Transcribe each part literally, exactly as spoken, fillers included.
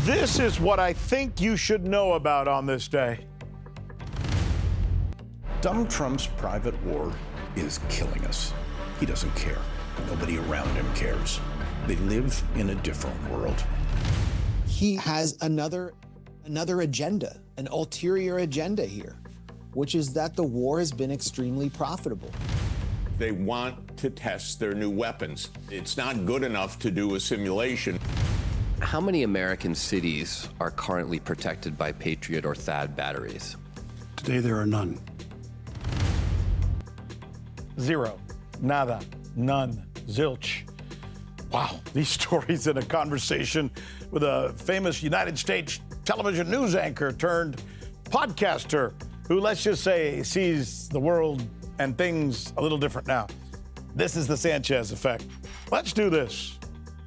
This is what I think you should know about on this day. Donald Trump's private war is killing us. He doesn't care. Nobody around him cares. They live in a different world. He has another, another agenda, an ulterior agenda here, which is that the war has been extremely profitable. They want to test their new weapons. It's not good enough to do a simulation. How many American cities are currently protected by Patriot or THAAD batteries? Today there are none. Zero. Nada. None. Zilch. Wow, these stories in a conversation with a famous United States television news anchor turned podcaster who, let's just say, sees the world and things a little different now. This is the Sanchez effect. Let's do this.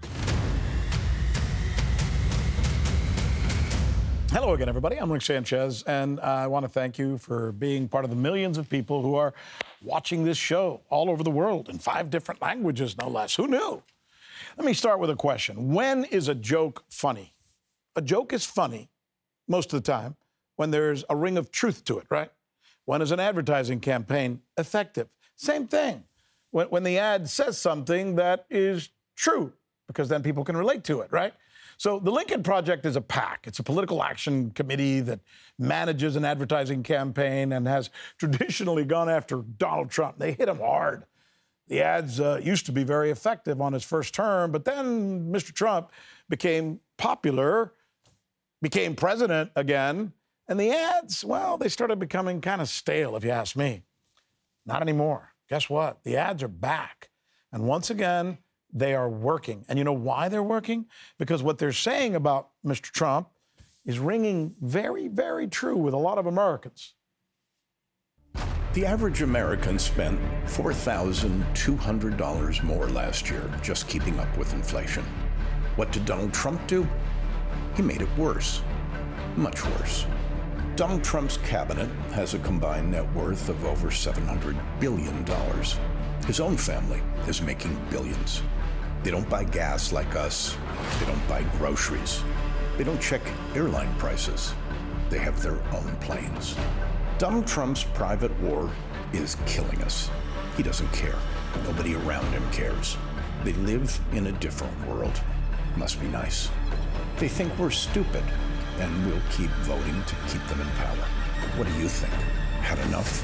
Hello again, everybody. I'm Rick Sanchez, and I want to thank you for being part of the millions of people who are watching this show all over the world in five different languages, no less. Who knew? Let me start with a question. When is a joke funny? A joke is funny most of the time when there's a ring of truth to it, right? When is an advertising campaign effective? Same thing. When, when the ad says something that is true, because then people can relate to it, right? So the Lincoln Project is a PAC. It's a political action committee that manages an advertising campaign and has traditionally gone after Donald Trump. They hit him hard. The ads uh, used to be very effective on his first term, but then Mister Trump became popular, became president again, and the ads, well, they started becoming kind of stale, if you ask me. Not anymore. Guess what? The ads are back. And once again, they are working. And you know why they're working? Because what they're saying about Mister Trump is ringing very, very true with a lot of Americans. The average American spent four thousand two hundred dollars more last year just keeping up with inflation. What did Donald Trump do? He made it worse. Much worse. Donald Trump's cabinet has a combined net worth of over seven hundred billion dollars. His own family is making billions. They don't buy gas like us. They don't buy groceries. They don't check airline prices. They have their own planes. Donald Trump's private war is killing us. He doesn't care. Nobody around him cares. They live in a different world. Must be nice. They think we're stupid, and we'll keep voting to keep them in power. What do you think? Had enough?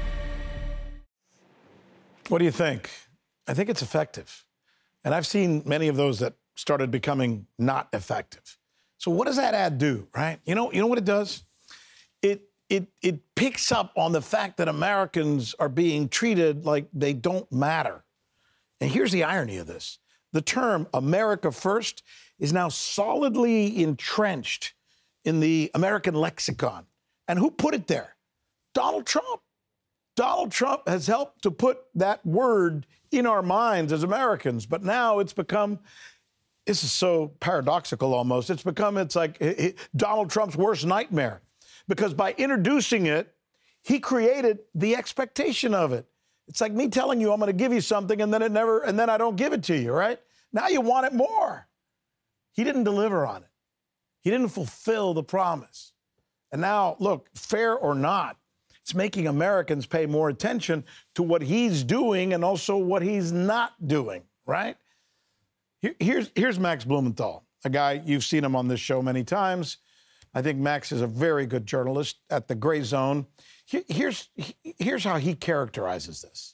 What do you think? I think it's effective. And I've seen many of those that started becoming not effective. So what does that ad do, right? You know, you know what it does? It it it picks up on the fact that Americans are being treated like they don't matter. And here's the irony of this. The term America First is now solidly entrenched in the American lexicon. And who put it there? Donald Trump. Donald Trump has helped to put that word in our minds as Americans, but now it's become, this is so paradoxical almost, it's become, it's like it, it, Donald Trump's worst nightmare, because by introducing it, he created the expectation of it. It's like me telling you I'm going to give you something and then it never, and then I don't give it to you, right? Now you want it more. He didn't deliver on it. He didn't fulfill the promise. And now, look, fair or not, it's making Americans pay more attention to what he's doing and also what he's not doing, right? Here, here's, here's Max Blumenthal, a guy, you've seen him on this show many times. I think Max is a very good journalist at the Gray Zone. Here, here's, here's how he characterizes this.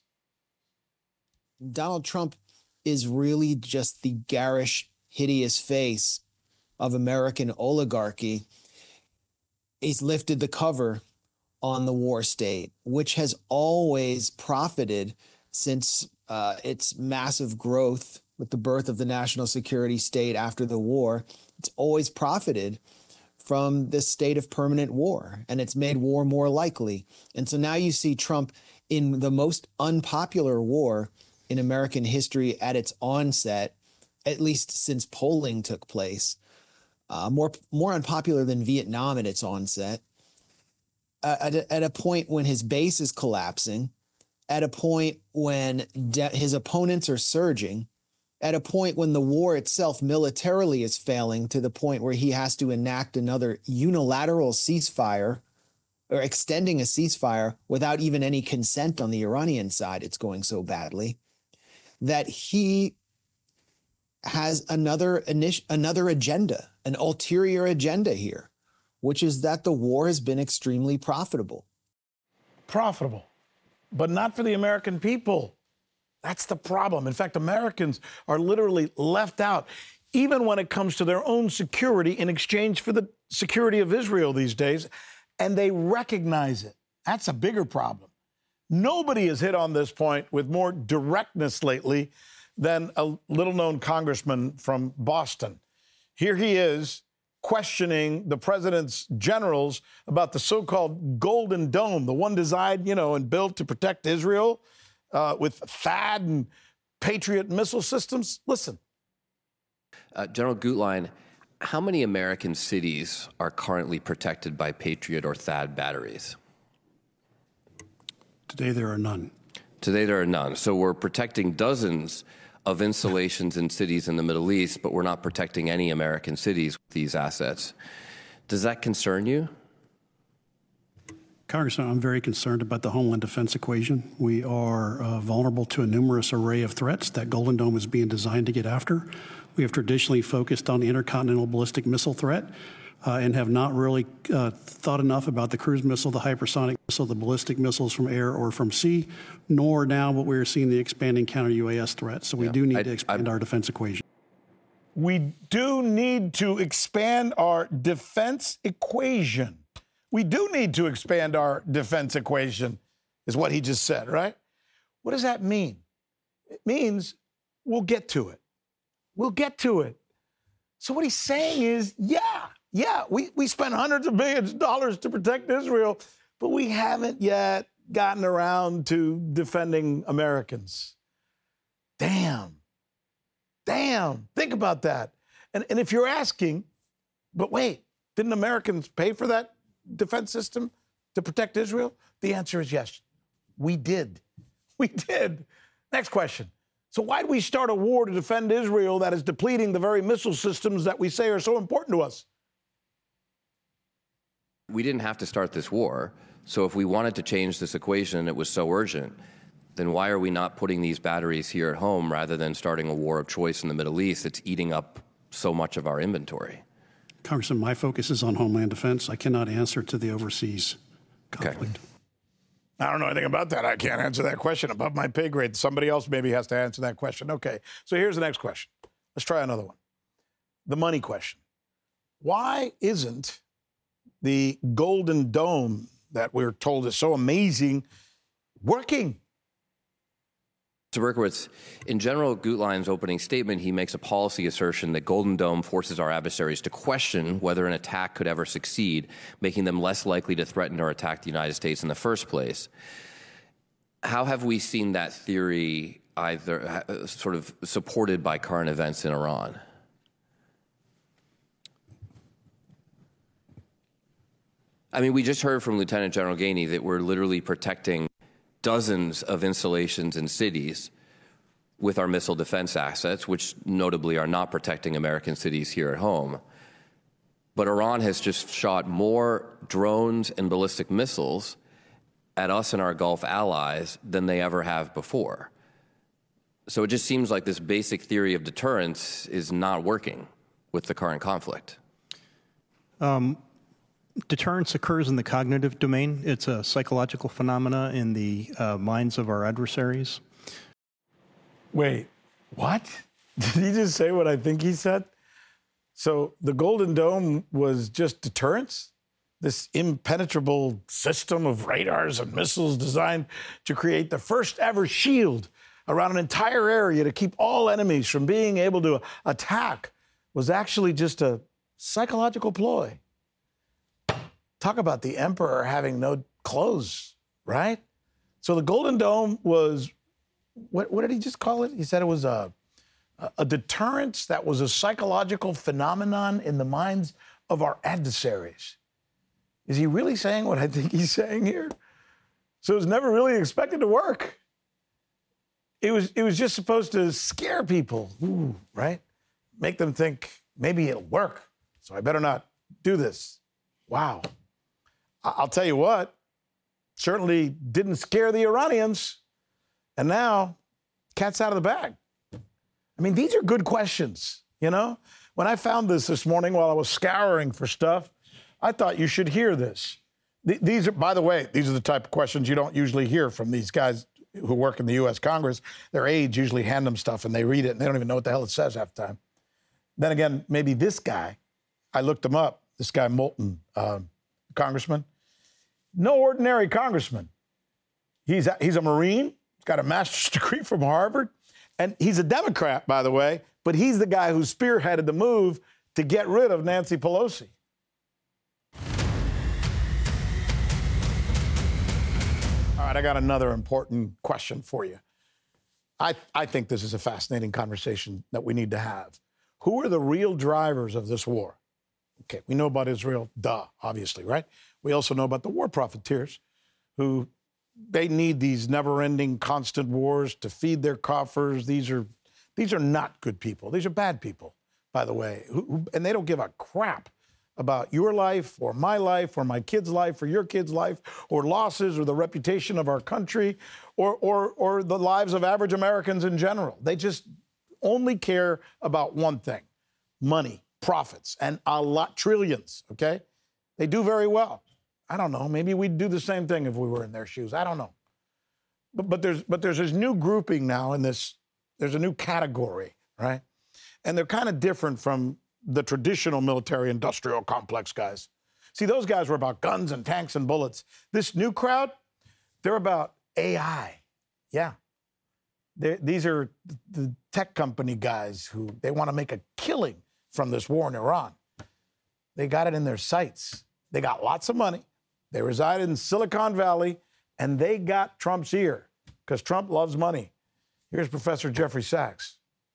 Donald Trump is really just the garish, hideous face of American oligarchy. He's lifted the cover on the war state, which has always profited since uh, its massive growth with the birth of the national security state after the war. It's always profited from this state of permanent war, and it's made war more likely. And so now you see Trump in the most unpopular war in American history at its onset, at least since polling took place, uh, more, more unpopular than Vietnam at its onset. Uh, at, a, at a point when his base is collapsing, at a point when de- his opponents are surging, at a point when the war itself militarily is failing to the point where he has to enact another unilateral ceasefire or extending a ceasefire without even any consent on the Iranian side. It's going so badly that he has another init- another agenda, an ulterior agenda here, which is that the war has been extremely profitable. Profitable, but not for the American people. That's the problem. In fact, Americans are literally left out, even when it comes to their own security in exchange for the security of Israel these days, and they recognize it. That's a bigger problem. Nobody has hit on this point with more directness lately than a little-known congressman from Boston. Here he is questioning the president's generals about the so-called Golden Dome, the one designed, you know, and built to protect Israel uh, with THAAD and Patriot missile systems. Listen. Uh, General Gutlein, how many American cities are currently protected by Patriot or THAAD batteries? Today there are none. Today there are none. So we're protecting dozens of installations in cities in the Middle East, but we're not protecting any American cities with these assets. Does that concern you? Congressman, I'm very concerned about the Homeland Defense equation. We are uh, vulnerable to a numerous array of threats that Golden Dome is being designed to get after. We have traditionally focused on the intercontinental ballistic missile threat uh, and have not really uh, thought enough about the cruise missile, the hypersonic missile, the ballistic missiles from air or from sea, nor now what we're seeing the expanding counter-U A S threat. So we Yeah. do need I, to expand I, our defense equation. We do need to expand our defense equation. We do need to expand our defense equation, is what he just said, right? What does that mean? It means we'll get to it. We'll get to it. So what he's saying is, yeah, yeah, we, we spent hundreds of billions of dollars to protect Israel, but we haven't yet gotten around to defending Americans. Damn. Damn. Think about that. And, and if you're asking, but wait, didn't Americans pay for that defense system to protect Israel? The answer is yes. We did. We did. Next question. So why did we start a war to defend Israel that is depleting the very missile systems that we say are so important to us? We didn't have to start this war. So if we wanted to change this equation and it was so urgent, then why are we not putting these batteries here at home rather than starting a war of choice in the Middle East that's eating up so much of our inventory? Congressman, my focus is on Homeland Defense. I cannot answer to the overseas conflict. Okay. I don't know anything about that. I can't answer that question above my pay grade. Somebody else maybe has to answer that question. Okay, so here's the next question. Let's try another one. The money question. Why isn't the Golden Dome that we're told is so amazing working? To Berkowitz, in General Gutlein's opening statement, he makes a policy assertion that Golden Dome forces our adversaries to question whether an attack could ever succeed, making them less likely to threaten or attack the United States in the first place. How have we seen that theory either uh, sort of supported by current events in Iran? I mean, we just heard from Lieutenant General Gainey that we're literally protecting dozens of installations in cities with our missile defense assets, which notably are not protecting American cities here at home. But Iran has just shot more drones and ballistic missiles at us and our Gulf allies than they ever have before. So it just seems like this basic theory of deterrence is not working with the current conflict. Um, Deterrence occurs in the cognitive domain. It's a psychological phenomena in the uh, minds of our adversaries. Wait, what? Did he just say what I think he said? So the Golden Dome was just deterrence? This impenetrable system of radars and missiles designed to create the first ever shield around an entire area to keep all enemies from being able to attack was actually just a psychological ploy. Talk about the emperor having no clothes, right? So the Golden Dome was, what, what did he just call it? He said it was a, a deterrence that was a psychological phenomenon in the minds of our adversaries. Is he really saying what I think he's saying here? So it was never really expected to work. it was it was just supposed to scare people, Ooh, right? Make them think maybe it'll work, so I better not do this. Wow. I- I'll tell you what, certainly didn't scare the Iranians, and now cat's out of the bag. I mean, these are good questions, you know? When I found this this morning while I was scouring for stuff, I thought you should hear this. Th- these are, by the way, these are the type of questions you don't usually hear from these guys who work in the U S Congress. Their aides usually hand them stuff and they read it and they don't even know what the hell it says half the time. Then again, maybe this guy, I looked him up, this guy Moulton, uh, congressman, no ordinary congressman. He's a, he's a Marine, he's got a master's degree from Harvard, and he's a Democrat, by the way, but he's the guy who spearheaded the move to get rid of Nancy Pelosi. All right, I got another important question for you. I, I think this is a fascinating conversation that we need to have. Who are the real drivers of this war? Okay, we know about Israel, duh, obviously, right? We also know about the war profiteers who they need these never-ending constant wars to feed their coffers. These are these are not good people. These are bad people, by the way, who, who, and they don't give a crap about your life or my life or my kid's life or your kid's life or losses or the reputation of our country or, or, or the lives of average Americans in general. They just only care about one thing, money, profits, and a lot, trillions, okay? They do very well. I don't know, maybe we'd do the same thing if we were in their shoes. I don't know. But, but, there's, but there's this new grouping now in this, there's a new category, right? And they're kind of different from the traditional military-industrial complex guys. See, those guys were about guns and tanks and bullets. This new crowd, they're about A I. Yeah. They're, these are the tech company guys who, they want to make a killing from this war in Iran. They got it in their sights. They got lots of money. They reside in Silicon Valley, and they got Trump's ear because Trump loves money. Here's Professor Jeffrey Sachs.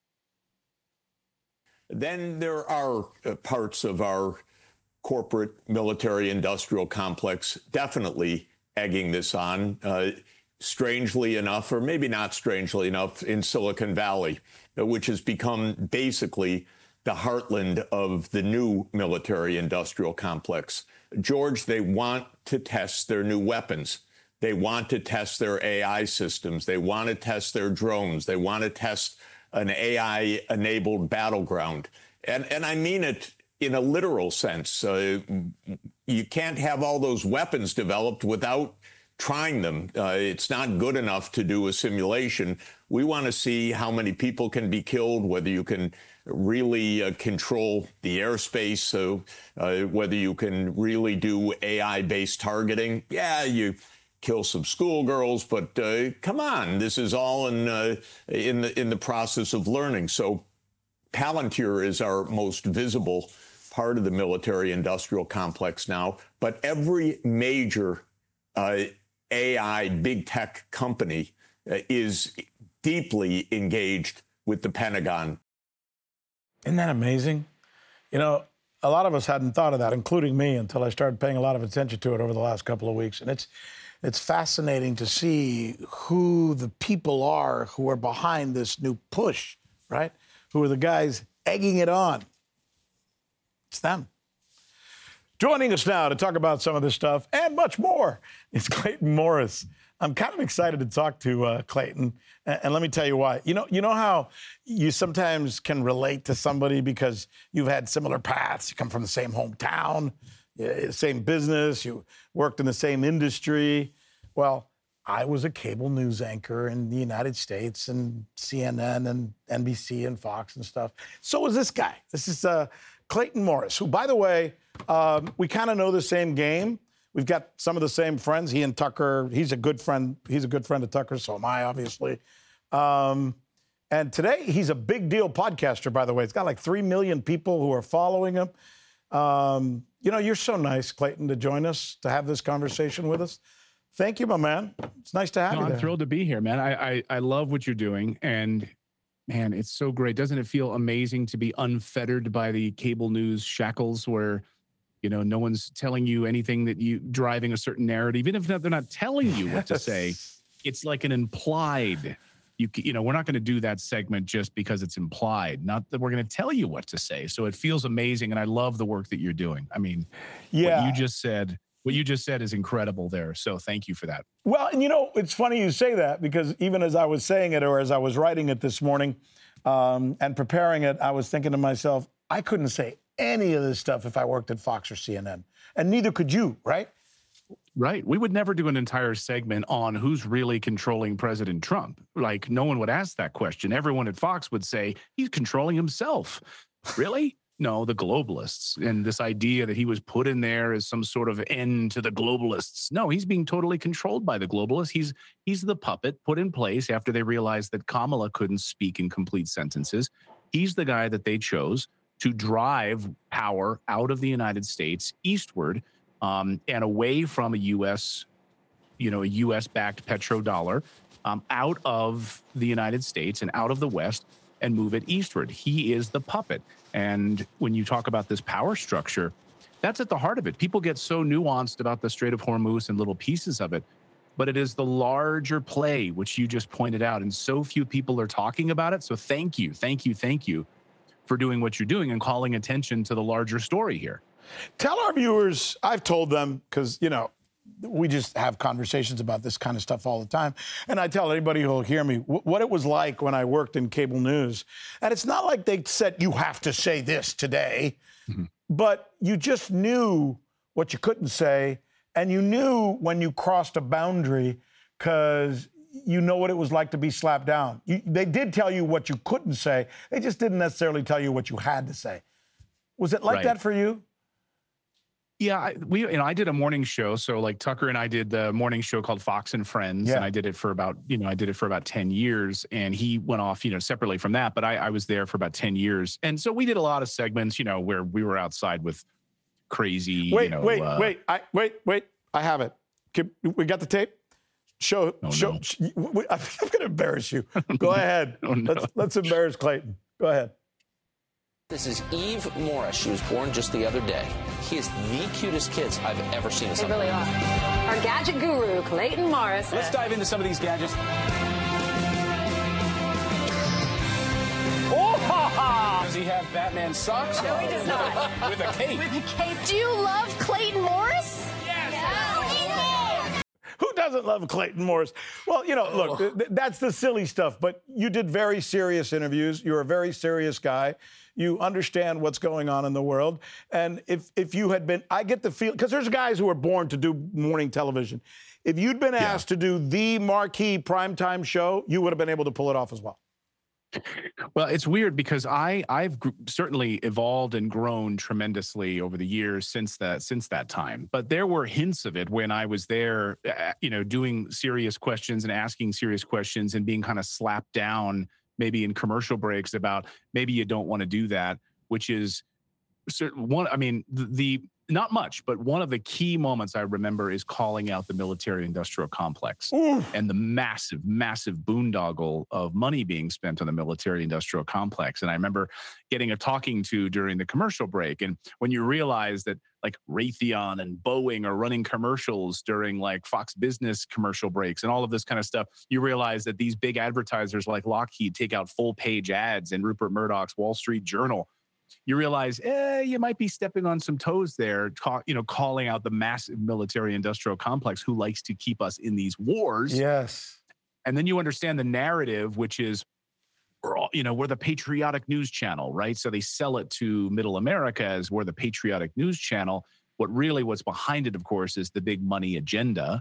Then there are uh, parts of our corporate military industrial complex definitely egging this on. Uh, strangely enough, or maybe not strangely enough, in Silicon Valley, uh, which has become basically the heartland of the new military industrial complex. George, they want to test their new weapons. They want to test their A I systems. They want to test their drones. They want to test an A I-enabled battleground. And, and I mean it in a literal sense. Uh, you can't have all those weapons developed without trying them. Uh, it's not good enough to do a simulation. We want to see how many people can be killed, whether you can really uh, control the airspace, so uh, whether you can really do A I-based targeting. Yeah, you kill some schoolgirls, but uh, come on, this is all in uh, in the in the process of learning. So Palantir is our most visible part of the military-industrial complex now, but every major uh, A I big tech company uh, is deeply engaged with the Pentagon. Isn't that amazing? You know, a lot of us hadn't thought of that, including me, until I started paying a lot of attention to it over the last couple of weeks. And it's it's fascinating to see who the people are who are behind this new push, right? Who are the guys egging it on. It's them. Joining us now to talk about some of this stuff and much more is Clayton Morris. I'm kind of excited to talk to uh, Clayton, and, and let me tell you why. You know, you know how you sometimes can relate to somebody because you've had similar paths. You come from the same hometown, same business, you worked in the same industry. Well, I was a cable news anchor in the United States and C N N and N B C and Fox and stuff. So was this guy. This is uh, Clayton Morris, who, by the way, um, we kind of know the same game. We've got some of the same friends. He and Tucker, he's a good friend. He's a good friend of Tucker, so am I, obviously. Um, and today, he's a big deal podcaster, by the way. He's got like three million people who are following him. Um, you know, you're so nice, Clayton, to join us, to have this conversation with us. Thank you, my man. It's nice to have no, you I'm there. thrilled to be here, man. I, I I love what you're doing. And, man, it's so great. Doesn't it feel amazing to be unfettered by the cable news shackles where, you know, no one's telling you anything that you driving a certain narrative, even if they're not telling you what to say. It's like an implied you you know, we're not going to do that segment just because it's implied. Not that we're going to tell you what to say. So it feels amazing, and I love the work that you're doing. I mean, yeah. what you just said, what you just said is incredible there. So thank you for that. Well, and you know, it's funny you say that, because even as I was saying it, or as I was writing it this morning um, and preparing it, I was thinking to myself, I couldn't say any of this stuff if I worked at Fox or C N N, and neither could you, right? Right. We would never do an entire segment on who's really controlling President Trump. Like, no one would ask that question. Everyone at Fox would say, he's controlling himself. Really? No, the globalists. And this idea that he was put in there as some sort of end to the globalists. No, he's being totally controlled by the globalists. He's he's the puppet put in place after they realized that Kamala couldn't speak in complete sentences. He's the guy that they chose to drive power out of the United States eastward um, and away from a U S, you know, a U S-backed petrodollar, um, out of the United States and out of the West, and move it eastward. He is the puppet. And when you talk about this power structure, that's at the heart of it. People get so nuanced about the Strait of Hormuz and little pieces of it, but it is the larger play, which you just pointed out, and so few people are talking about it. So thank you, thank you, thank you for doing what you're doing and calling attention to the larger story here. Tell our viewers, I've told them, because, you know, we just have conversations about this kind of stuff all the time. And I tell anybody who will hear me w- what it was like when I worked in cable news. And it's not like they said, you have to say this today, mm-hmm. but you just knew what you couldn't say. And you knew when you crossed a boundary, because you know what it was like to be slapped down. You, they did tell you what you couldn't say. They just didn't necessarily tell you what you had to say. Was it like right. that for you? Yeah, I, we, you know, I did a morning show. So like Tucker and I did the morning show called Fox and Friends. Yeah. And I did it for about, you know, I did it for about ten years, and he went off, you know, separately from that. But I, I was there for about ten years. And so we did a lot of segments, you know, where we were outside with crazy, wait, you know. Wait, uh, wait, I, wait, wait. I have it. Can, we got the tape? Show, oh, show. No. Sh- we, I'm going to embarrass you. Go ahead. Oh, no. Let's, let's embarrass Clayton. Go ahead. This is Eve Morris. She was born just the other day. He is the cutest kids I've ever seen. They really are. Our gadget guru, Clayton Morris. Let's dive into some of these gadgets. Oh, ha, ha. Does he have Batman socks? No, he does not. With a cape. With a cape. Do you love Clayton Morris? Yes. Yeah. Who doesn't love Clayton Morris? Well, you know, look, th- th- that's the silly stuff, but you did very serious interviews. You're a very serious guy. You understand what's going on in the world. And if if you had been, I get the feel, because there's guys who are born to do morning television. If you'd been asked yeah. to do the marquee primetime show, you would have been able to pull it off as well. Well, it's weird because I I've gr- certainly evolved and grown tremendously over the years since that since that time. But there were hints of it when I was there, uh, you know, doing serious questions and asking serious questions and being kind of slapped down, maybe in commercial breaks, about maybe you don't want to do that, which is certain one. I mean, the, the not much, but one of the key moments I remember is calling out the military-industrial complex Ooh. and the massive, massive boondoggle of money being spent on the military-industrial complex. And I remember getting a talking to during the commercial break. And when you realize that like Raytheon and Boeing are running commercials during like Fox Business commercial breaks and all of this kind of stuff, you realize that these big advertisers like Lockheed take out full-page ads in Rupert Murdoch's Wall Street Journal. You realize, eh, you might be stepping on some toes there, ca- you know, calling out the massive military-industrial complex who likes to keep us in these wars. Yes. And then you understand the narrative, which is, we're all, you know, we're the patriotic news channel, right? So they sell it to middle America as we're the patriotic news channel. What really what's behind it, of course, is the big money agenda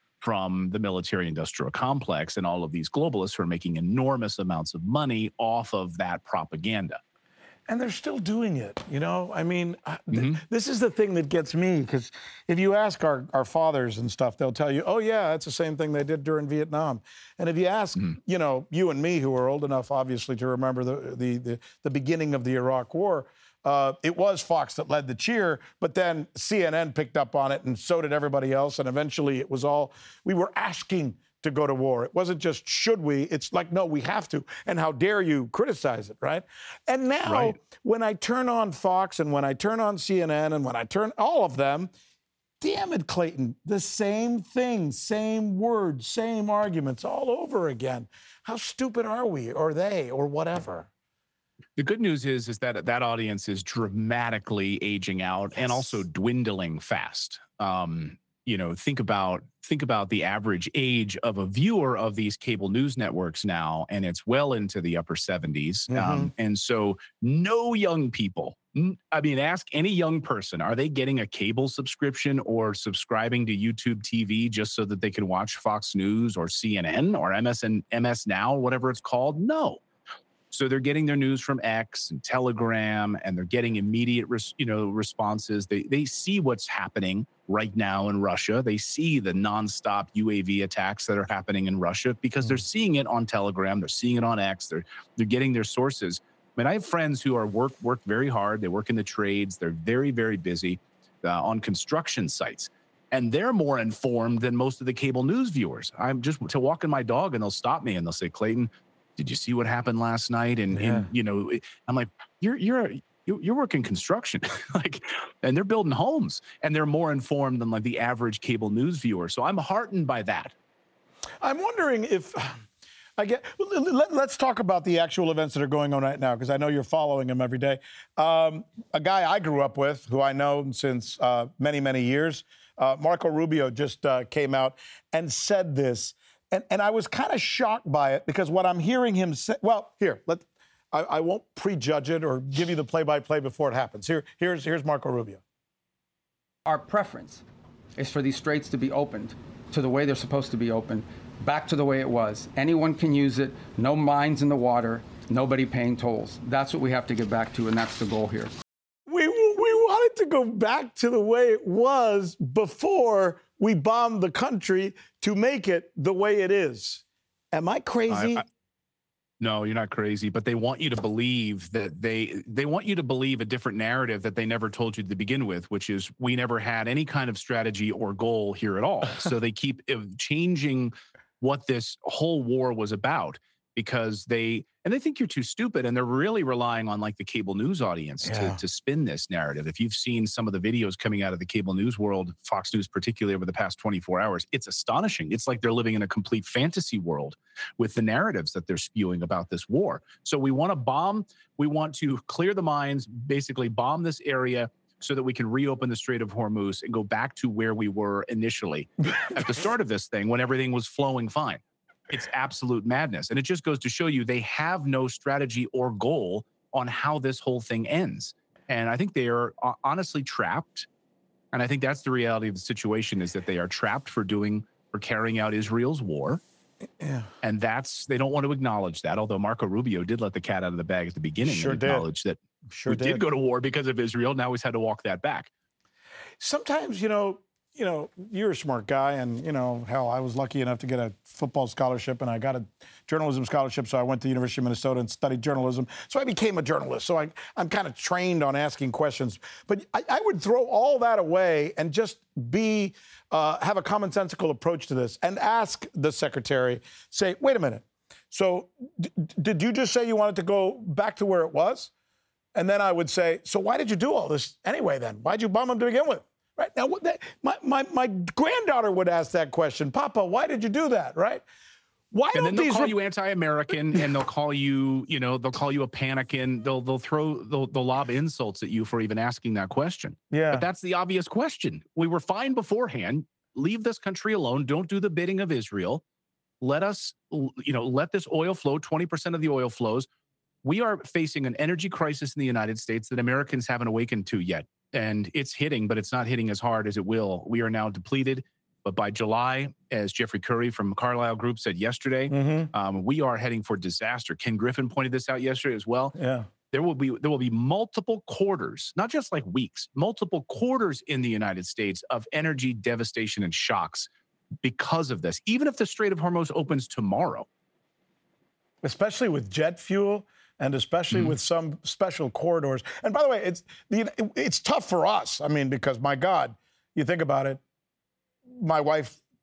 from the military-industrial complex and all of these globalists who are making enormous amounts of money off of that propaganda. And they're still doing it, you know? I mean, th- mm-hmm. this is the thing that gets me, because if you ask our, our fathers and stuff, they'll tell you, oh, yeah, that's the same thing they did during Vietnam. And if you ask, mm-hmm. you know, you and me, who are old enough, obviously, to remember the the the, the beginning of the Iraq War, uh, it was Fox that led the cheer, but then C N N picked up on it, and so did everybody else, and eventually it was all, we were asking to go to war. It wasn't just should we, it's like, no, we have to. And how dare you criticize it, right? And now right. when I turn on Fox and when I turn on C N N and when I turn all of them, damn it, Clayton, the same thing, same words, same arguments all over again. How stupid are we, or they, or whatever? The good news is, is that that audience is dramatically aging out yes. and also dwindling fast. Um, you know, think about think about the average age of a viewer of these cable news networks now, and it's well into the upper seventies. Mm-hmm. Um, and so no young people, I mean, ask any young person, are they getting a cable subscription or subscribing to YouTube T V just so that they can watch Fox News or C N N or M S N, M S Now, whatever it's called? No. So they're getting their news from X and Telegram, and they're getting immediate, res, you know, responses. They they see what's happening right now in Russia. They see the nonstop U A V attacks that are happening in Russia because mm. they're seeing it on Telegram. They're seeing it on X. They're they're getting their sources. I mean, I have friends who are work work very hard. They work in the trades. They're very very busy uh, on construction sites. And they're more informed than most of the cable news viewers. I'm just to walking my dog, and they'll stop me and they'll say, "Clayton, did you see what happened last night?" And, yeah. and you know, I'm like, you're you're you're working construction, like, and they're building homes, and they're more informed than like the average cable news viewer. So I'm heartened by that. I'm wondering if I get. Let, let's talk about the actual events that are going on right now, because I know you're following them every day. Um, a guy I grew up with, who I know since uh, many many years, uh, Marco Rubio, just uh, came out and said this. And, and I was kind of shocked by it, because what I'm hearing him say, well, here, let, I, I won't prejudge it or give you the play-by-play before it happens. Here, here's, here's Marco Rubio. Our preference is for these straits to be opened to the way they're supposed to be opened, back to the way it was. Anyone can use it, no mines in the water, nobody paying tolls. That's what we have to get back to, and that's the goal here. We, we wanted to go back to the way it was before we bombed the country to make it the way it is. Am I crazy? I, I, no, you're not crazy, but they want you to believe that they they want you to believe a different narrative that they never told you to begin with, which is we never had any kind of strategy or goal here at all. So they keep changing what this whole war was about, because they, and they think you're too stupid, and they're really relying on like the cable news audience yeah. to, to spin this narrative. If you've seen some of the videos coming out of the cable news world, Fox News particularly over the past twenty-four hours, it's astonishing. It's like they're living in a complete fantasy world with the narratives that they're spewing about this war. So we want to bomb, we want to clear the mines, basically bomb this area so that we can reopen the Strait of Hormuz and go back to where we were initially at the start of this thing, when everything was flowing fine. It's absolute madness. And it just goes to show you they have no strategy or goal on how this whole thing ends. And I think they are honestly trapped. And I think that's the reality of the situation, is that they are trapped for doing, for carrying out Israel's war. Yeah. And that's, they don't want to acknowledge that. Although Marco Rubio did let the cat out of the bag at the beginning sure and acknowledge did. that sure we did. did go to war because of Israel. Now he's had to walk that back. Sometimes, you know, you know, you're a smart guy, and, you know, hell, I was lucky enough to get a football scholarship, and I got a journalism scholarship, so I went to the University of Minnesota and studied journalism. So I became a journalist. So I, I'm kind of trained on asking questions. But I, I would throw all that away and just be, uh, have a commonsensical approach to this and ask the secretary, say, wait a minute. So d- did you just say you wanted to go back to where it was? And then I would say, so why did you do all this anyway then? Why'd you bomb them to begin with? Right now, my, my my granddaughter would ask that question, Papa, why did you do that? Right? Why and don't then they'll these call re- you anti-American, and they'll call you, you know, they'll call you a panican. They'll they'll throw they'll, they'll lob insults at you for even asking that question. Yeah. But that's the obvious question. We were fine beforehand. Leave this country alone. Don't do the bidding of Israel. Let us, you know, let this oil flow. twenty percent of the oil flows. We are facing an energy crisis in the United States that Americans haven't awakened to yet. And it's hitting, but it's not hitting as hard as it will. We are now depleted. But by July, as Jeffrey Curry from Carlyle Group said yesterday, mm-hmm. um, we are heading for disaster. Ken Griffin pointed this out yesterday as well. Yeah. There will be there will be multiple quarters, not just like weeks, multiple quarters in the United States of energy devastation and shocks because of this. Even if the Strait of Hormuz opens tomorrow. Especially with jet fuel. And especially mm-hmm. with some special corridors. And by the way, it's it's tough for us. I mean, because, my God, you think about it, my wife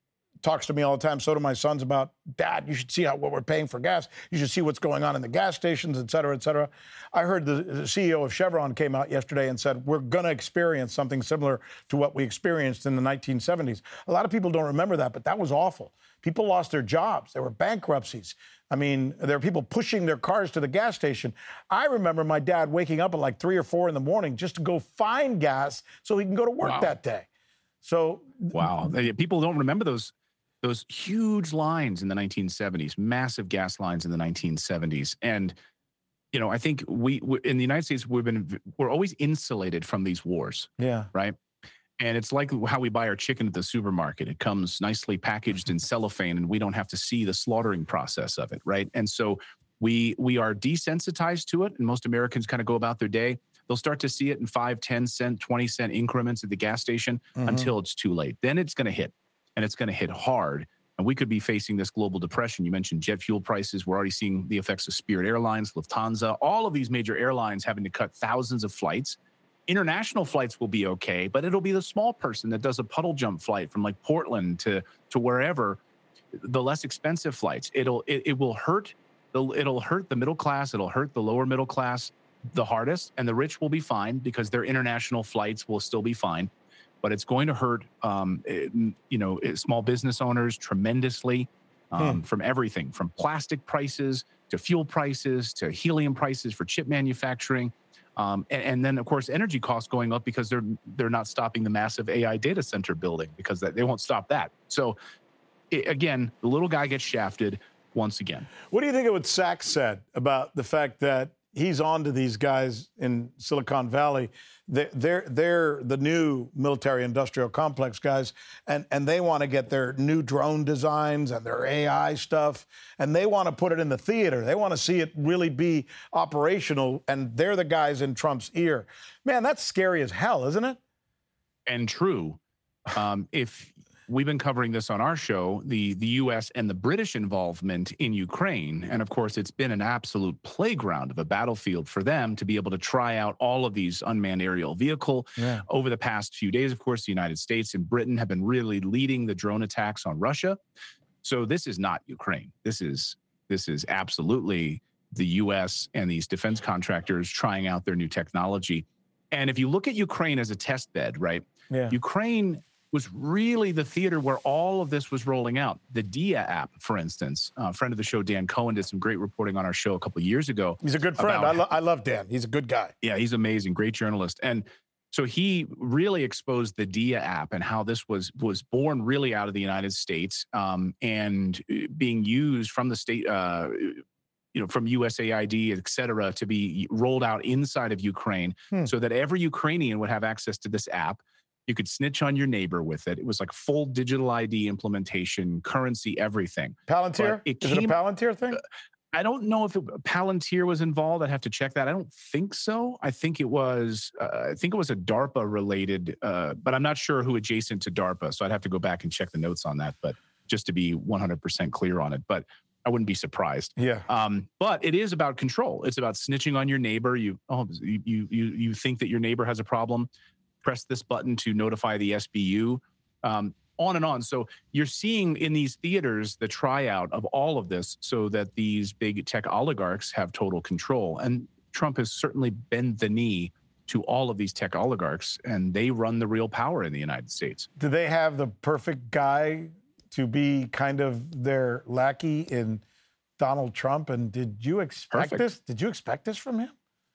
talks to me all the time. So do my sons about, Dad, you should see how what we're paying for gas. You should see what's going on in the gas stations, et cetera, et cetera. I heard the, the C E O of Chevron came out yesterday and said, we're going to experience something similar to what we experienced in the nineteen seventies. A lot of people don't remember that, but that was awful. People lost their jobs. There were bankruptcies. I mean, there were people pushing their cars to the gas station. I remember my dad waking up at like three or four in the morning just to go find gas so he can go to work Wow. that day. So, wow, people don't remember those those huge lines in the nineteen seventies, massive gas lines in the nineteen seventies, and you know, I think we, we in the United States we've been we're always insulated from these wars. Yeah, right. And it's like how we buy our chicken at the supermarket. It comes nicely packaged in cellophane, and we don't have to see the slaughtering process of it, right? And so we we are desensitized to it, and most Americans kind of go about their day. They'll start to see it in five, ten cent, twenty cent increments at the gas station mm-hmm. until it's too late. Then it's going to hit, and it's going to hit hard. And we could be facing this global depression. You mentioned jet fuel prices. We're already seeing the effects of Spirit Airlines, Lufthansa, all of these major airlines having to cut thousands of flights. International flights will be okay, but it'll be the small person that does a puddle jump flight from like Portland to to wherever, the less expensive flights. It'll it, it will hurt the it'll hurt the middle class. It'll hurt the lower middle class the hardest, and the rich will be fine because their international flights will still be fine. But it's going to hurt, um, it, you know, small business owners tremendously um, hmm. from everything, from plastic prices to fuel prices to helium prices for chip manufacturing. Um, and, and then, of course, energy costs going up because they're they're not stopping the massive A I data center building because that, they won't stop that. So, it, again, the little guy gets shafted once again. What do you think of what Sachs said about the fact that he's on to these guys in Silicon Valley? They're, they're, they're the new military-industrial complex guys, and, and they want to get their new drone designs and their A I stuff, and they want to put it in the theater. They want to see it really be operational, and they're the guys in Trump's ear. Man, that's scary as hell, isn't it? And true. Um, if we've been covering this on our show, the, the U S and the British involvement in Ukraine. And of course, it's been an absolute playground of a battlefield for them to be able to try out all of these unmanned aerial vehicle. Yeah. Over the past few days, of course, the United States and Britain have been really leading the drone attacks on Russia. So this is not Ukraine. This is this is absolutely the U S and these defense contractors trying out their new technology. And if you look at Ukraine as a test bed, right? Yeah. Ukraine was really the theater where all of this was rolling out. The Dia app, for instance, a friend of the show, Dan Cohen, did some great reporting on our show a couple of years ago. He's a good friend. About, I, lo- I love Dan. He's a good guy. Yeah, he's amazing. Great journalist. And so he really exposed the Dia app and how this was was born really out of the United States um, and being used from the state, uh, you know, from U S A I D, et cetera, to be rolled out inside of Ukraine hmm. so that every Ukrainian would have access to this app. You could snitch on your neighbor with it. It was like full digital I D implementation, currency, everything. Palantir? It Is came, it a Palantir thing? I don't know if it, Palantir was involved. I'd have to check that. I don't think so. I think it was. Uh, I think it was a DARPA related, uh, but I'm not sure who adjacent to DARPA. So I'd have to go back and check the notes on that. But just to be one hundred percent clear on it, but I wouldn't be surprised. Yeah. Um, but it is about control. It's about snitching on your neighbor. You oh you you you think that your neighbor has a problem. Press this button to notify the S B U, um, on and on. So you're seeing in these theaters the tryout of all of this so that these big tech oligarchs have total control. And Trump has certainly bent the knee to all of these tech oligarchs, and they run the real power in the United States. Do they have the perfect guy to be kind of their lackey in Donald Trump? And did you expect Perfect. this? Did you expect this from him?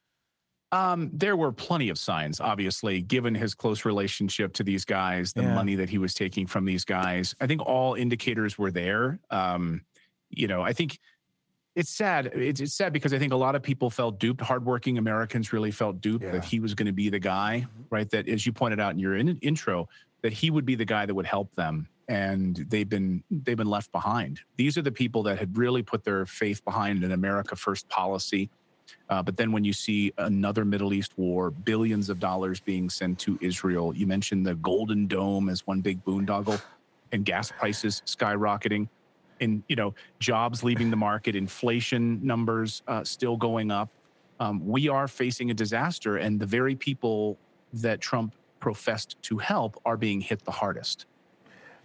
Um, there were plenty of signs, obviously, given his close relationship to these guys, the yeah. money that he was taking from these guys. I think all indicators were there. Um, you know, I think it's sad. It's, it's sad because I think a lot of people felt duped. Hardworking Americans really felt duped yeah. that he was going to be the guy, right? That, as you pointed out in your in- intro, that he would be the guy that would help them. And they've been they've been left behind. These are the people that had really put their faith behind an America First policy. Uh, but then when you see another Middle East war, billions of dollars being sent to Israel, you mentioned the Golden Dome as one big boondoggle, and gas prices skyrocketing, and you know jobs leaving the market, inflation numbers uh, still going up. Um, we are facing a disaster, and the very people that Trump professed to help are being hit the hardest.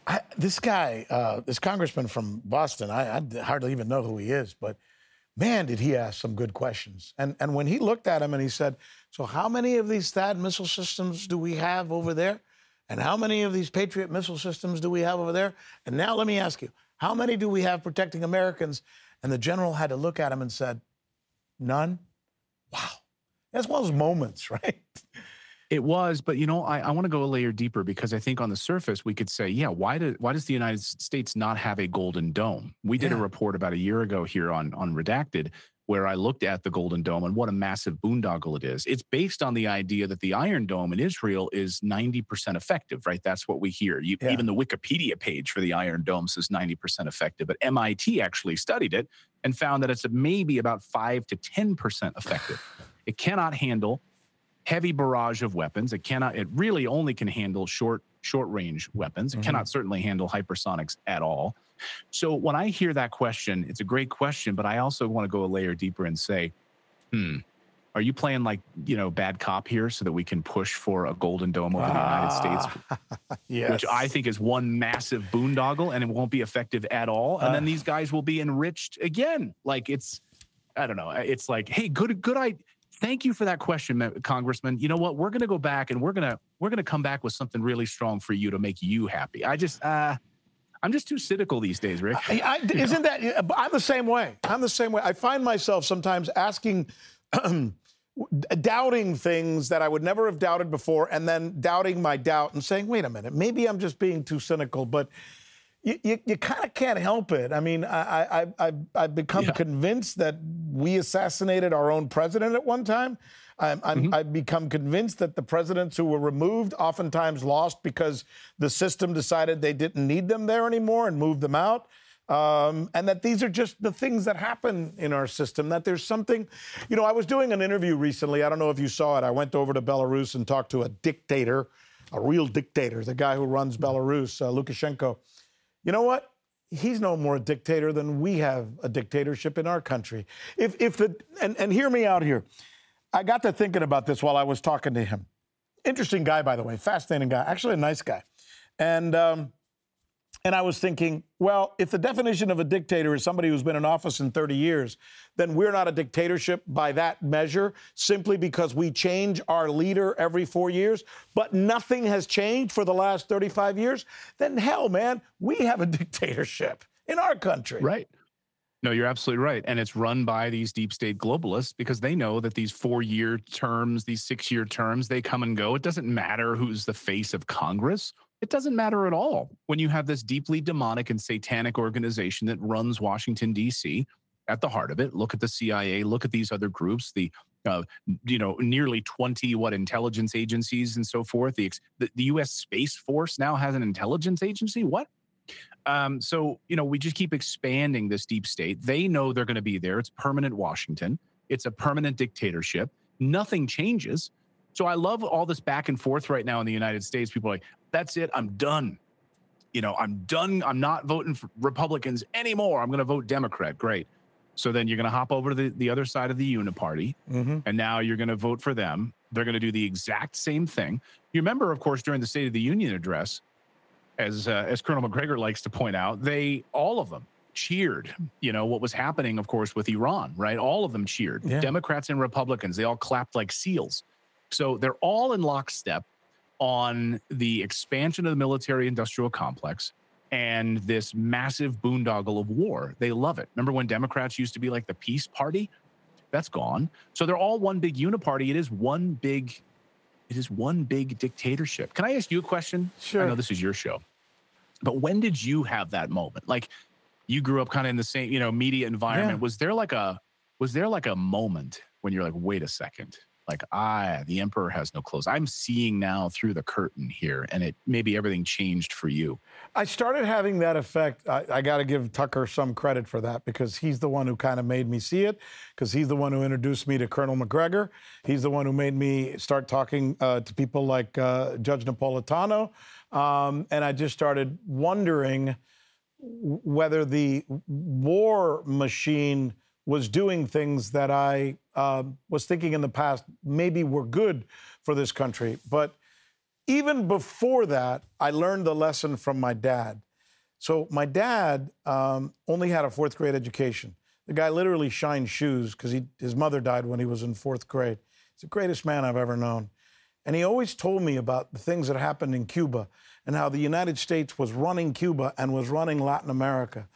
I, this guy, uh, this congressman from Boston, I, I hardly even know who he is, but man, did he ask some good questions. And, and when he looked at him and he said, so how many of these THAAD missile systems do we have over there? And how many of these Patriot missile systems do we have over there? And now let me ask you, how many do we have protecting Americans? And the general had to look at him and said, none? Wow. That's one of those moments, right? It was, but you know, I, I want to go a layer deeper because I think on the surface we could say, yeah, why do, why does the United States not have a Golden Dome? We did yeah. a report about a year ago here on, on Redacted where I looked at the Golden Dome and what a massive boondoggle it is. It's based on the idea that the Iron Dome in Israel is ninety percent effective, right? That's what we hear. You, yeah. Even the Wikipedia page for the Iron Dome says ninety percent effective, but M I T actually studied it and found that it's maybe about five to ten percent effective. It cannot handle heavy barrage of weapons. It cannot, it really only can handle short, short range weapons. It mm-hmm. cannot certainly handle hypersonics at all. So when I hear that question, it's a great question, but I also want to go a layer deeper and say, hmm, are you playing like, you know, bad cop here so that we can push for a Golden Dome over ah, the United States? Yes. Which I think is one massive boondoggle and it won't be effective at all. And uh, then these guys will be enriched again. Like it's, I don't know. It's like, hey, good, good idea. Thank you for that question, Congressman. You know what? We're going to go back and we're going to we're going to come back with something really strong for you to make you happy. I just uh, I'm just too cynical these days, Rick. I, I, isn't know? that? I'm the same way. I'm the same way. I find myself sometimes asking, doubting things that I would never have doubted before, and then doubting my doubt and saying, "Wait a minute, maybe I'm just being too cynical." But you, you, you kind of can't help it. I mean, I, I, I, I've become yeah. convinced that we assassinated our own president at one time. I'm, I'm, mm-hmm. I've become convinced that the presidents who were removed oftentimes lost because the system decided they didn't need them there anymore and moved them out. Um, and that these are just the things that happen in our system, that there's something, you know, I was doing an interview recently. I don't know if you saw it. I went over to Belarus and talked to a dictator, a real dictator, the guy who runs Belarus, uh, Lukashenko. You know what? He's no more a dictator than we have a dictatorship in our country. If if the and, and hear me out here. I got to thinking about this while I was talking to him. Interesting guy, by the way, fascinating guy, actually a nice guy. And um, and I was thinking, well, if the definition of a dictator is somebody who's been in office in thirty years, then we're not a dictatorship by that measure, simply because we change our leader every four years, but nothing has changed for the last thirty-five years, then hell, man, we have a dictatorship in our country. Right. No, you're absolutely right. And it's run by these deep state globalists because they know that these four-year terms, these six-year terms, they come and go. It doesn't matter who's the face of Congress. It doesn't matter at all when you have this deeply demonic and satanic organization that runs Washington, D C at the heart of it. Look at the C I A. Look at these other groups, the, uh, you know, nearly twenty, what, intelligence agencies and so forth. The, the, the U S Space Force now has an intelligence agency. What? Um, so, you know, we just keep expanding this deep state. They know they're going to be there. It's permanent Washington. It's a permanent dictatorship. Nothing changes. So I love all this back and forth right now in the United States. People are like, that's it. I'm done. You know, I'm done. I'm not voting for Republicans anymore. I'm going to vote Democrat. Great. So then you're going to hop over to the, the other side of the uniparty. Mm-hmm. And now you're going to vote for them. They're going to do the exact same thing. You remember, of course, during the State of the Union address, as uh, as Colonel McGregor likes to point out, they, all of them cheered, you know, what was happening, of course, with Iran, right? All of them cheered. Yeah. Democrats and Republicans, they all clapped like seals. So they're all in lockstep on the expansion of the military-industrial complex and this massive boondoggle of war. They love it. Remember when Democrats used to be like the peace party? That's gone. So they're all one big uniparty. It is one big, it is one big dictatorship. Can I ask you a question? Sure. I know this is your show, but when did you have that moment? Like, you grew up kind of in the same, you know, media environment. Yeah. Was there like a, was there like a moment when you're like, wait a second? Like, I, the emperor has no clothes. I'm seeing now through the curtain here, and it maybe everything changed for you. I started having that effect. I, I got to give Tucker some credit for that because he's the one who kind of made me see it, because he's the one who introduced me to Colonel McGregor. He's the one who made me start talking uh, to people like uh, Judge Napolitano. Um, and I just started wondering whether the war machine was doing things that I uh, was thinking in the past maybe were good for this country. But even before that, I learned the lesson from my dad. So my dad um, only had a fourth grade education. The guy literally shined shoes because his mother died when he was in fourth grade. He's the greatest man I've ever known. And he always told me about the things that happened in Cuba and how the United States was running Cuba and was running Latin America.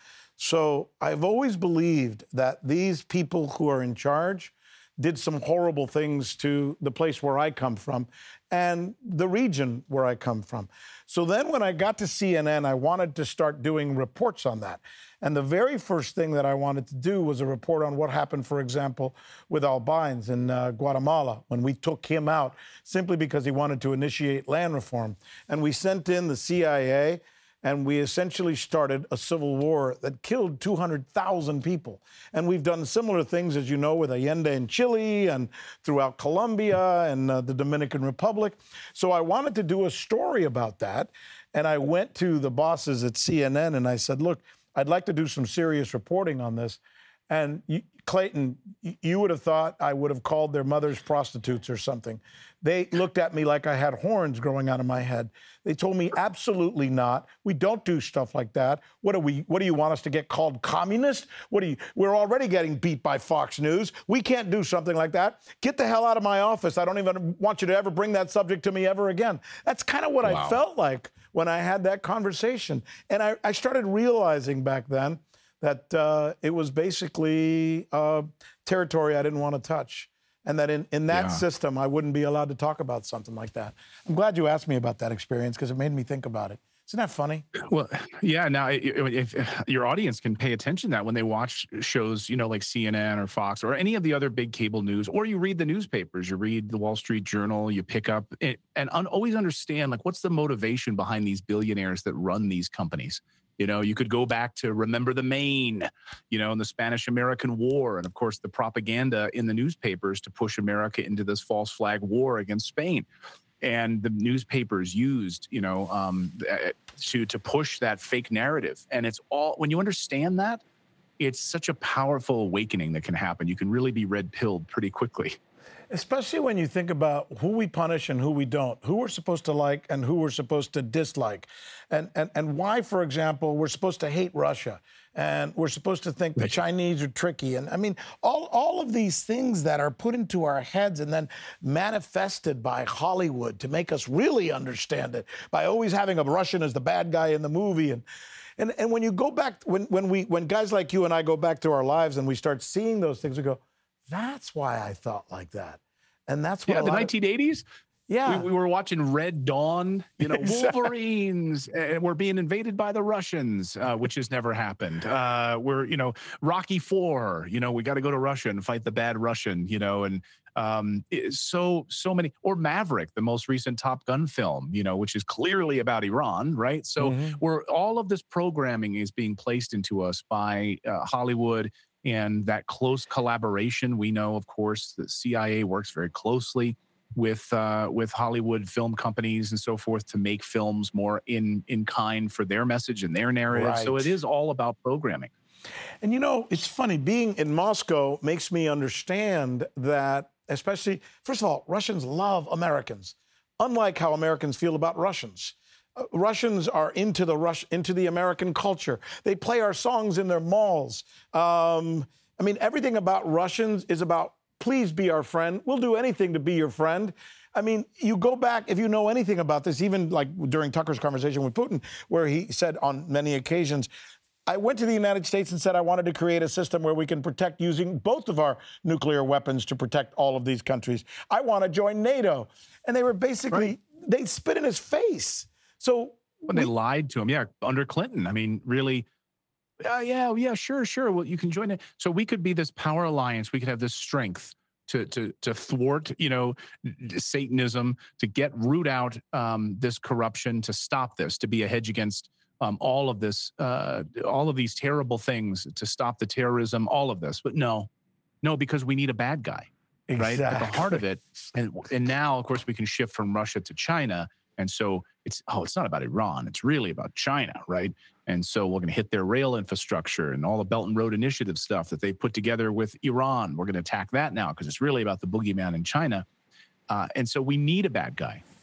So I've always believed that these people who are in charge did some horrible things to the place where I come from and the region where I come from. So then when I got to C N N, I wanted to start doing reports on that. And the very first thing that I wanted to do was a report on what happened, for example, with Albines in uh, Guatemala, when we took him out simply because he wanted to initiate land reform. And we sent in the C I A, and we essentially started a civil war that killed two hundred thousand people. And we've done similar things, as you know, with Allende in Chile and throughout Colombia and uh, the Dominican Republic. So I wanted to do a story about that. And I went to the bosses at C N N and I said, look, I'd like to do some serious reporting on this. And you, Clayton, you would have thought I would have called their mothers prostitutes or something. They looked at me like I had horns growing out of my head. They told me, absolutely not. We don't do stuff like that. What do we? What do you want us to get called communist? What do you? We're already getting beat by Fox News. We can't do something like that. Get the hell out of my office. I don't even want you to ever bring that subject to me ever again. That's kind of what wow. I felt like when I had that conversation. And I, I started realizing back then that uh, it was basically uh, territory I didn't want to touch. And that in, in that yeah. system, I wouldn't be allowed to talk about something like that. I'm glad you asked me about that experience because it made me think about it. Isn't that funny? Well, yeah. Now, if, if your audience can pay attention to that when they watch shows, you know, like C N N or Fox or any of the other big cable news, or you read the newspapers, you read the Wall Street Journal, you pick up it, and un- always understand, like, what's the motivation behind these billionaires that run these companies? You know, you could go back to Remember the Maine, you know, in the Spanish-American War, and of course the propaganda in the newspapers to push America into this false flag war against Spain. And the newspapers used, you know, um, to to push that fake narrative. And it's all, when you understand that, it's such a powerful awakening that can happen. You can really be red-pilled pretty quickly. Especially when you think about who we punish and who we don't, who we're supposed to like and who we're supposed to dislike, and, and, and why, for example, we're supposed to hate Russia, and we're supposed to think the Chinese are tricky. And I mean, all, all of these things that are put into our heads and then manifested by Hollywood to make us really understand it, by always having a Russian as the bad guy in the movie. And and, and when you go back, when, when, we, when guys like you and I go back to our lives and we start seeing those things, we go, that's why I thought like that. And that's what yeah, the nineteen eighties. Of, yeah. We, we were watching Red Dawn, you know, exactly. Wolverines, and we're being invaded by the Russians, uh, which has never happened. Uh, we're, you know, Rocky Four, you know, we got to go to Russia and fight the bad Russian, you know, and um, so, so many, or Maverick, the most recent Top Gun film, you know, which is clearly about Iran, right? So mm-hmm. we're, all of this programming is being placed into us by uh, Hollywood. And that close collaboration, we know, of course, the C I A works very closely with uh, with Hollywood film companies and so forth to make films more in in kind for their message and their narrative. Right. So it is all about programming. And you know, it's funny, being in Moscow makes me understand that, especially, first of all, Russians love Americans, unlike how Americans feel about Russians. Uh, Russians are into the Rush, into the American culture. They play our songs in their malls. Um, I mean, everything about Russians is about, please be our friend. We'll do anything to be your friend. I mean, you go back, if you know anything about this, even like during Tucker's conversation with Putin, where he said on many occasions, I went to the United States and said I wanted to create a system where we can protect using both of our nuclear weapons to protect all of these countries. I want to join NATO. And they were basically, right. they spit in his face. So when we, they lied to him, yeah, under Clinton. I mean, really, uh, yeah, yeah, sure, sure. Well, you can join it. So we could be this power alliance. We could have this strength to to to thwart, you know, Satanism, to get root out um, this corruption, to stop this, to be a hedge against um, all of this, uh, all of these terrible things, to stop the terrorism, all of this. But no, no, because we need a bad guy, exactly. right, at the heart of it. And and now, of course, we can shift from Russia to China. And so it's, oh, it's not about Iran. It's really about China, right? And so we're going to hit their rail infrastructure and all the Belt and Road Initiative stuff that they put together with Iran. We're going to attack that now because it's really about the boogeyman in China. Uh, and so we need a bad guy.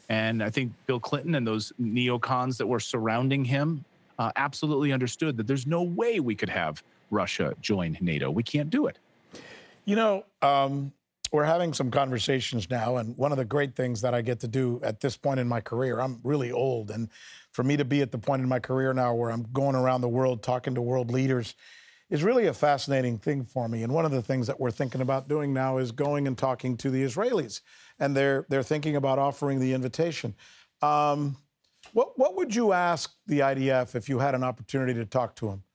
And I think Bill Clinton and those neocons that were surrounding him uh, absolutely understood that there's no way we could have Russia join NATO. We can't do it. You know, um, we're having some conversations now, and one of the great things that I get to do at this point in my career, I'm really old, and for me to be at the point in my career now where I'm going around the world talking to world leaders is really a fascinating thing for me. And one of the things that we're thinking about doing now is going and talking to the Israelis, and they're they're thinking about offering the invitation. Um, what what would you ask the I D F if you had an opportunity to talk to them?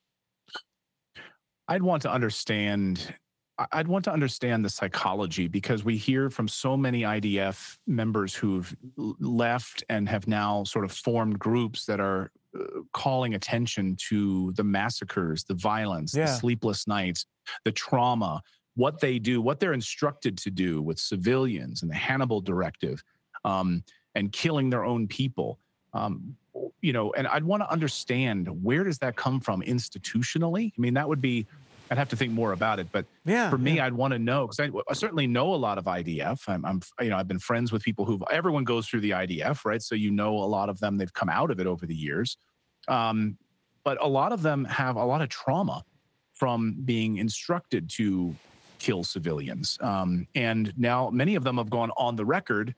I'd want to understand. I'd want to understand the psychology, because we hear from so many I D F members who've left and have now sort of formed groups that are uh, calling attention to the massacres, the violence, Yeah. the sleepless nights, the trauma, what they do, what they're instructed to do with civilians and the Hannibal Directive, um, and killing their own people. Um, you know, and I'd want to understand, where does that come from institutionally? I mean, that would be, I'd have to think more about it, but Yeah, for me, yeah. I'd want to know, because I, I certainly know a lot of I D F. I'm, I'm, you know, I've been friends with people who, everyone goes through the I D F, right? So you know a lot of them, they've come out of it over the years. Um, but a lot of them have a lot of trauma from being instructed to kill civilians. Um, and now many of them have gone on the record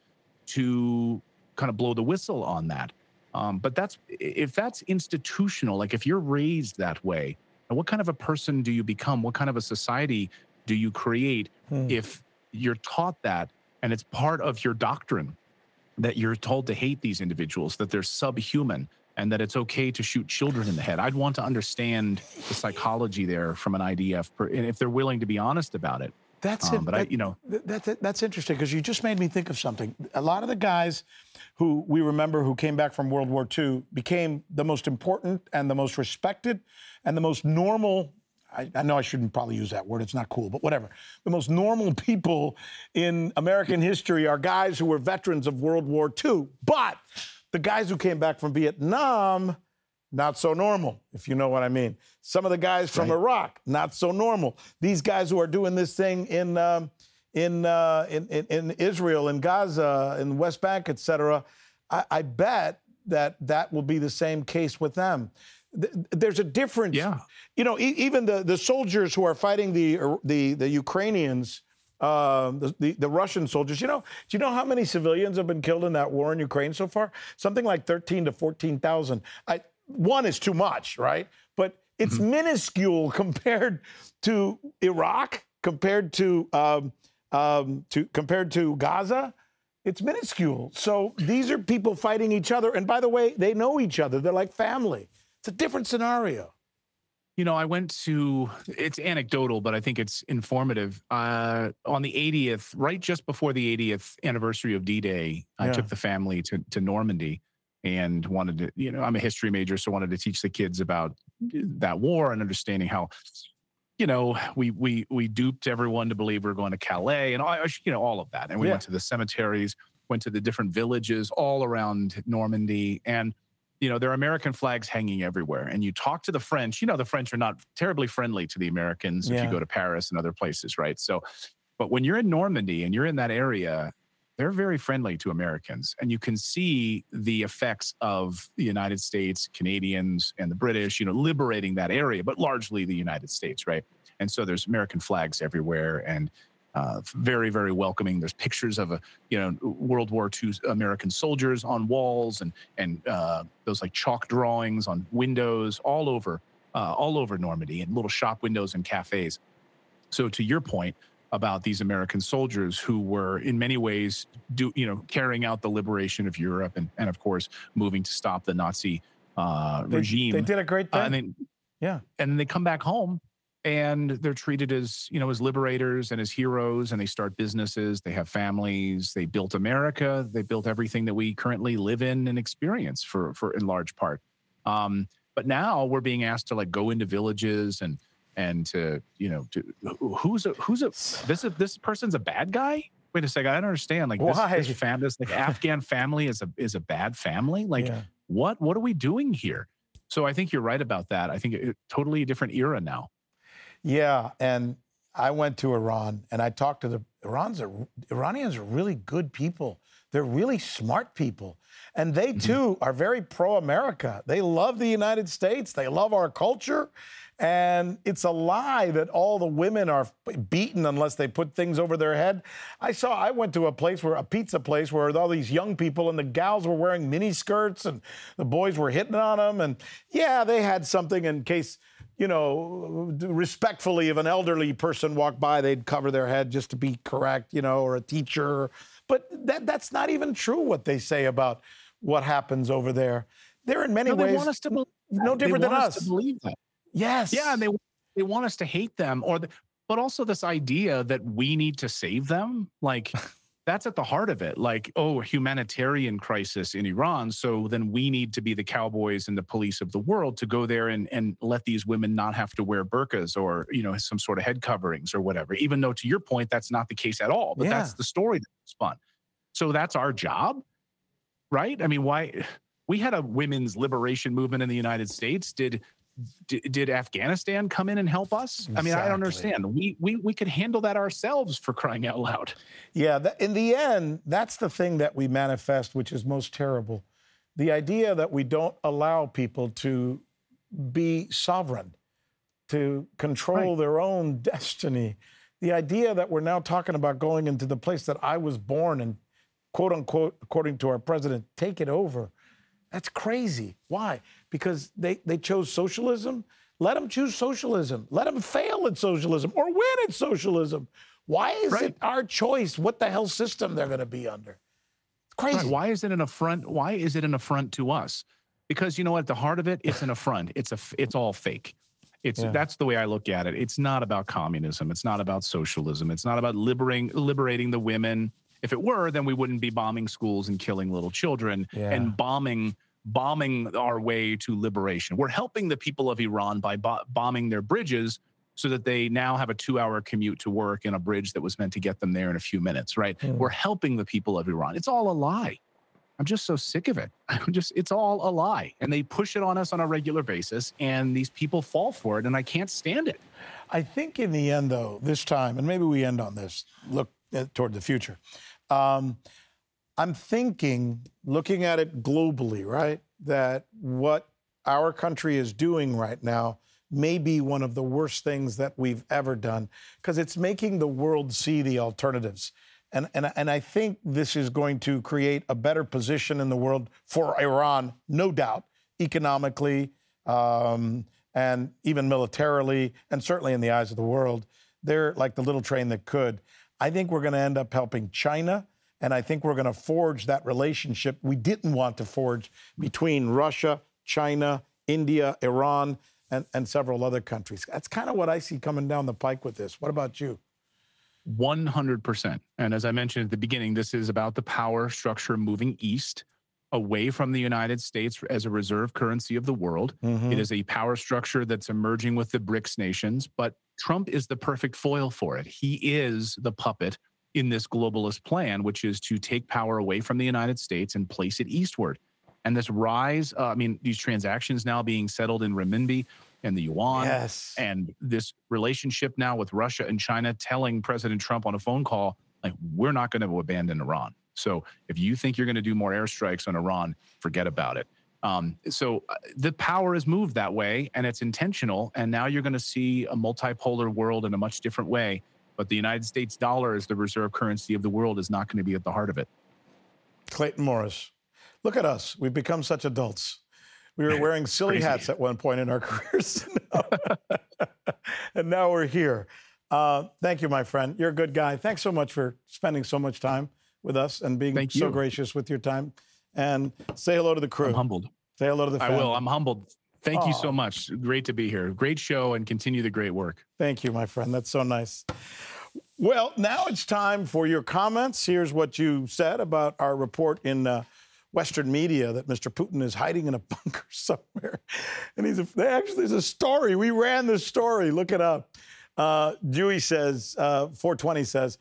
to kind of blow the whistle on that. Um, but that's, if that's institutional, like if you're raised that way, and what kind of a person do you become? What kind of a society do you create Hmm. if you're taught that, and it's part of your doctrine that you're told to hate these individuals, that they're subhuman, and that it's okay to shoot children in the head? I'd want to understand the psychology there from an I D F, per, and if they're willing to be honest about it. That's Um, it. but I, That- you know, that, that, that's interesting, because you just made me think of something. A lot of the guys who we remember who came back from World War Two became the most important and the most respected and the most normal. I, I know I shouldn't probably use that word. It's not cool, but whatever. The most normal people in American history are guys who were veterans of World War Two. But the guys who came back from Vietnam, not so normal, if you know what I mean. Some of the guys from Right. Iraq, not so normal. These guys who are doing this thing in um, in, uh, in in in Israel, in Gaza, in the West Bank, et cetera, I, I bet that that will be the same case with them. Th- There's a difference. Yeah. You know, e- even the, the soldiers who are fighting the the the Ukrainians, um, the, the the Russian soldiers. You know, do you know how many civilians have been killed in that war in Ukraine so far? Something like thirteen to fourteen thousand. I one is too much, right? But it's Mm-hmm. minuscule compared to Iraq, compared to um, um, to compared to Gaza. It's minuscule. So these are people fighting each other, and by the way, they know each other. They're like family. It's a different scenario. You know, I went to, it's anecdotal, but I think it's informative. Uh, on the eightieth, right just before the eightieth anniversary of D-Day, I Yeah. took the family to, to Normandy and wanted to, you know, I'm a history major, so wanted to teach the kids about that war and understanding how, you know, we we we duped everyone to believe we were going to Calais and, all, you know, all of that. And we Yeah. went to the cemeteries, went to the different villages all around Normandy, and you know, there are American flags hanging everywhere. And you talk to the French, you know, the French are not terribly friendly to the Americans if Yeah. you go to Paris and other places, right? So, but when you're in Normandy and you're in that area, they're very friendly to Americans. And you can see the effects of the United States, Canadians, and the British, you know, liberating that area, but largely the United States, right? And so there's American flags everywhere, and Uh, very, very welcoming. There's pictures of a, you know, World War Two American soldiers on walls, and and uh, those like chalk drawings on windows all over, uh, all over Normandy, and little shop windows and cafes. So to your point about these American soldiers who were in many ways do, you know, carrying out the liberation of Europe, and and of course moving to stop the Nazi uh, They- regime. They did a great thing. Uh, and then yeah. and then they come back home, and they're treated as, you know, as liberators and as heroes, and they start businesses, they have families, they built America, they built everything that we currently live in and experience for, for in large part. Um, but now we're being asked to like go into villages and, and to, you know, to, who's a, who's a, this, this person's a bad guy? Wait a second, I don't understand. Like this, Why? this fam, this like Afghan family is a, is a bad family. Like Yeah. what, what are we doing here? So I think you're right about that. I think it, totally a different era now. Yeah, and I went to Iran and I talked to the Iran's are, Iranians are really good people. They're really smart people. And they, too, are very pro-America. They love the United States. They love our culture. And it's a lie that all the women are beaten unless they put things over their head. I saw, I went to a place where, a pizza place where all these young people and the gals were wearing mini skirts and the boys were hitting on them. And yeah, they had something in case, you know, respectfully, if an elderly person walked by, they'd cover their head just to be correct, you know, or a teacher. But that that's not even true what they say about what happens over there. They're in many no, ways they want us to believe no different they than want us. us to believe that. Yes. Yeah, and they they want us to hate them, or the, but also this idea that we need to save them. Like that's at the heart of it. Like, oh, a humanitarian crisis in Iran, so then we need to be the cowboys and the police of the world to go there and and let these women not have to wear burqas or, you know, some sort of head coverings or whatever. Even though, to your point, that's not the case at all. But Yeah. that's the story that's spun. So that's our job, right? I mean, why? We had a women's liberation movement in the United States. Did did, did Afghanistan come in and help us? I mean, I don't Exactly. understand. We we we could handle that ourselves, for crying out loud. Yeah, that, in the end, that's the thing that we manifest, which is most terrible. The idea that we don't allow people to be sovereign, to control Right. their own destiny. The idea that we're now talking about going into the place that I was born and, quote unquote, according to our president, take it over. That's crazy. Why? Because they, they chose socialism. Let them choose socialism. Let them fail at socialism or win at socialism. Why is Right. it our choice what the hell system they're going to be under? It's crazy. Right. Why is it an affront? Why is it an affront to us? Because, you know, at the heart of it, it's an affront. It's a f- it's all fake. It's Yeah. That's the way I look at it. It's not about communism. It's not about socialism. It's not about liberating liberating the women. If it were, then we wouldn't be bombing schools and killing little children Yeah. and bombing bombing our way to liberation. We're helping the people of Iran by bo- bombing their bridges so that they now have a two-hour commute to work in a bridge that was meant to get them there in a few minutes, right? Mm. We're helping the people of Iran. It's all a lie. I'm just so sick of it. I'm just, it's all a lie. And they push it on us on a regular basis, and these people fall for it, and I can't stand it. I think in the end, though, this time, and maybe we end on this, look at, toward the future. Um, I'm thinking, looking at it globally, right, that what our country is doing right now may be one of the worst things that we've ever done, because it's making the world see the alternatives. And, and, and I think this is going to create a better position in the world for Iran, no doubt, economically, um, and even militarily, and certainly in the eyes of the world. They're like the little train that could. I think we're going to end up helping China, and I think we're going to forge that relationship we didn't want to forge between Russia, China, India, Iran, and, and several other countries. That's kind of what I see coming down the pike with this. What about you? one hundred percent. And as I mentioned at the beginning, this is about the power structure moving east, away from the United States as a reserve currency of the world. Mhm. It is a power structure that's emerging with the BRICS nations, but Trump is the perfect foil for it. He is the puppet in this globalist plan, which is to take power away from the United States and place it eastward. And this rise, uh, I mean, these transactions now being settled in renminbi and the yuan, Yes. and this relationship now with Russia and China telling President Trump on a phone call, like, we're not going to abandon Iran. So if you think you're going to do more airstrikes on Iran, forget about it. Um, so uh, the power is moved that way, and it's intentional. And now you're going to see a multipolar world in a much different way. But the United States dollar as the reserve currency of the world is not going to be at the heart of it. Clayton Morris. Look at us. We've become such adults. We were wearing silly Crazy. hats at one point in our careers. And now we're here. Uh, thank you, my friend. You're a good guy. Thanks so much for spending so much time with us and being Thank so you. gracious with your time. And say hello to the crew. I'm humbled. Say hello to the I family. will. I'm humbled. Thank you Aw. so much. Great to be here. Great show, and continue the great work. Thank you, my friend. That's so nice. Well, now it's time for your comments. Here's what you said about our report in uh, Western media that Mister Putin is hiding in a bunker somewhere. And he's a, actually, there's a story. We ran this story. Look it up. Uh, Dewey says, uh, four twenty says,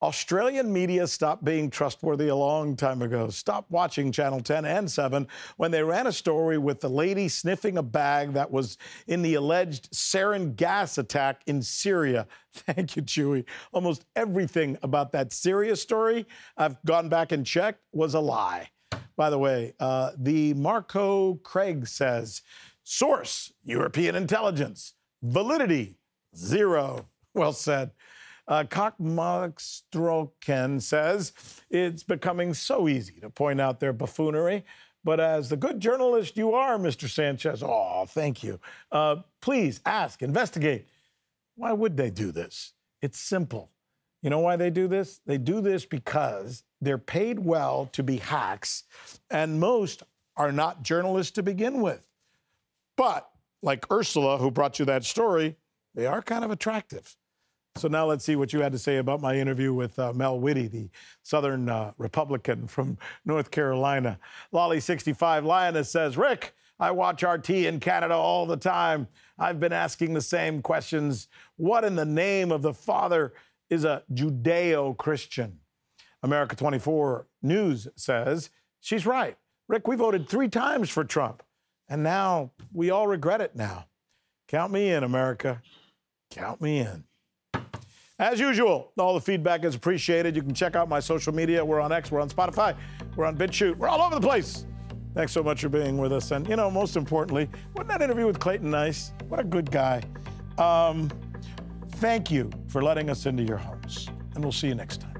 Australian media stopped being trustworthy a long time ago. Stopped watching Channel ten and seven when they ran a story with the lady sniffing a bag that was in the alleged sarin gas attack in Syria. Thank you, Chewy. Almost everything about that Syria story I've gone back and checked was a lie. By the way, uh, the Marco Craig says, source, European intelligence. Validity, zero. Well said. Uh, Cockmockstroken says, it's becoming so easy to point out their buffoonery. But as the good journalist you are, Mister Sanchez, oh, thank you. Uh, please ask, investigate. Why would they do this? It's simple. You know why they do this? They do this because they're paid well to be hacks, and most are not journalists to begin with. But like Ursula, who brought you that story, they are kind of attractive. So now let's see what you had to say about my interview with uh, Mel Witte, the Southern uh, Republican from North Carolina. Lolly sixty-five Lioness says, Rick, I watch R T in Canada all the time. I've been asking the same questions. What in the name of the Father is a Judeo-Christian? America twenty-four News says, she's right. Rick, we voted three times for Trump, and now we all regret it now. Count me in, America. Count me in. As usual, all the feedback is appreciated. You can check out my social media. We're on X, we're on Spotify, we're on BitChute. We're all over the place. Thanks so much for being with us. And, you know, most importantly, wasn't that interview with Clayton nice? What a good guy. Um, thank you for letting us into your homes. And we'll see you next time.